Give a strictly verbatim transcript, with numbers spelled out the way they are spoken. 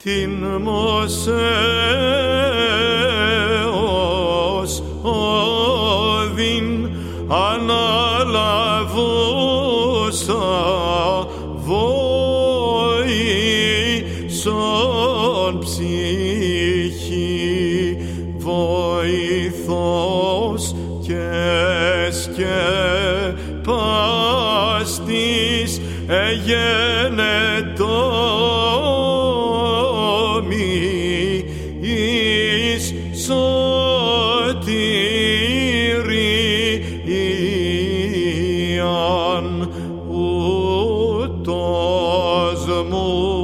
την Μωσέως όδην αναλαβούσα βοήσον ψυχή βοηθός και σκεπάστης εγένετόμη εις σωτηρίαν ούτως μου